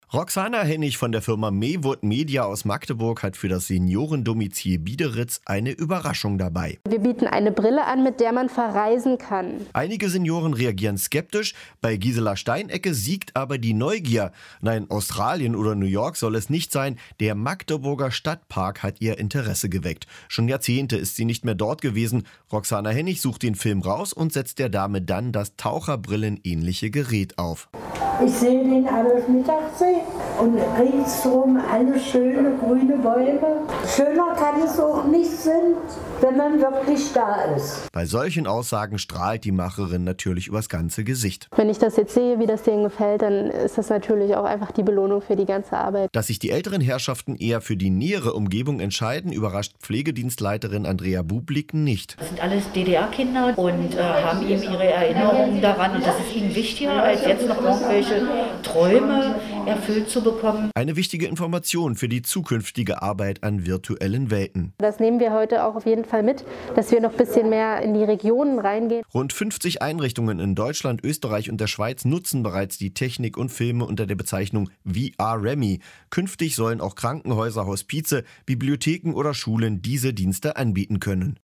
Roxana Hennig von der Firma Mewut Media aus Magdeburg hat für das Seniorendomizil Biederitz eine Überraschung dabei. Wir bieten eine Brille an, mit der man verreisen kann. Einige Senioren reagieren skeptisch, bei Gisela Steinecke siegt aber die Neugier. Nein, Australien oder New York soll es nicht sein, der Magdeburger Stadtpark hat ihr Interesse geweckt. Schon Jahrzehnte ist sie nicht mehr dort gewesen. Roxana Hennig sucht den Film raus und setzt der Dame dann das Taucherbrillen-ähnliche Gerät auf. Ich sehe den Adolf-Mittag-See und ringsherum alle schöne grüne Bäume. Schöner kann es auch nicht sein, wenn man wirklich da ist. Bei solchen Aussagen strahlt die Macherin natürlich übers ganze Gesicht. Wenn ich das jetzt sehe, wie das denen gefällt, dann ist das natürlich auch einfach die Belohnung für die ganze Arbeit. Dass sich die älteren Herrschaften eher für die nähere Umgebung entscheiden, überrascht Pflegedienstleiterin Andrea Bublik nicht. Das sind alles DDR-Kinder und haben eben ihre Erinnerungen daran. Und das ist ihnen wichtiger, als jetzt noch irgendwelche Träume erfüllt zu bekommen. Eine wichtige Information für die zukünftige Arbeit an virtuellen Welten. Das nehmen wir heute auch auf jeden Fall mit, dass wir noch ein bisschen mehr in die Regionen reingehen. Rund 50 Einrichtungen in Deutschland, Österreich und der Schweiz nutzen bereits die Technik und Filme unter der Bezeichnung VR Remi. Künftig sollen auch Krankenhäuser, Hospize, Bibliotheken oder Schulen diese Dienste anbieten können.